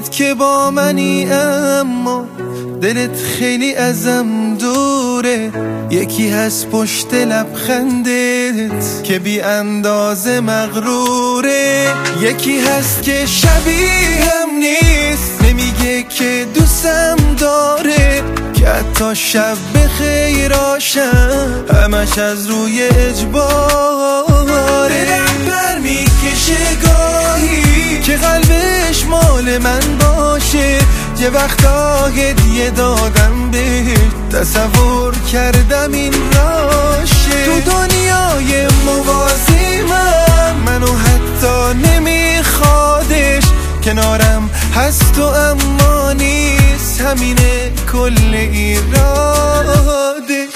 خودت که با منی اما دلت خیلی ازم دوره. یکی هست پشت لبخندت که بی اندازه مغروره. یکی هست که شبیهم نیست، نمیگه که دوستم داره، که حتی شب به خیراشم همش از روی اجباره. بر میکشه گاهی که قلبش مال من باشه، یه وقتا هدیه دادم بهش، تصور کردم این راشه. تو دنیای موازی منو حتی نمیخوادش، کنارم هست و اما نیست، همینه کل ایرادش.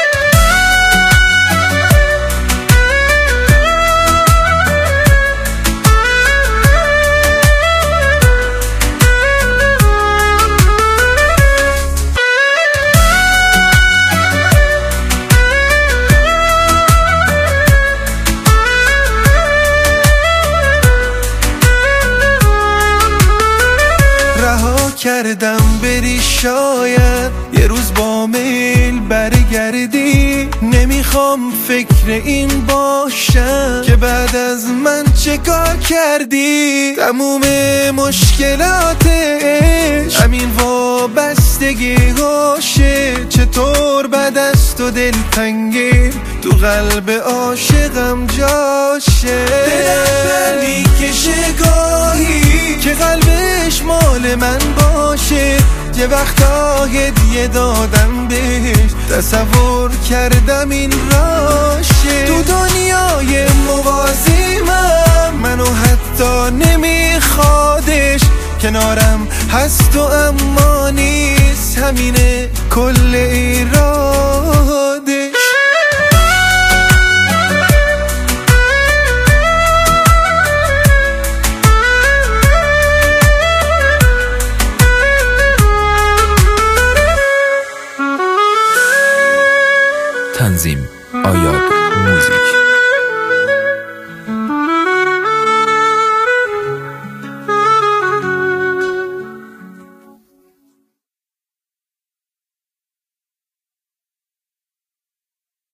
کردم بری شاید یه روز با میل برگردی، نمیخوام فکر این باشم که بعد از من چه کار کردی. تموم مشکلاتش همین وابستگی‌هاشه، چطور بعد از تو دلتنگی تو قلب عاشقم جاشه. دلم میکشه گاهی که قلبش مال من باشه، یه وقتا هدیه دادم بهش، تصور کردم این راشه. تو دنیای موازی منو حتی نمیخوادش، کنارم هست و اما نیست، همینه کل ایران.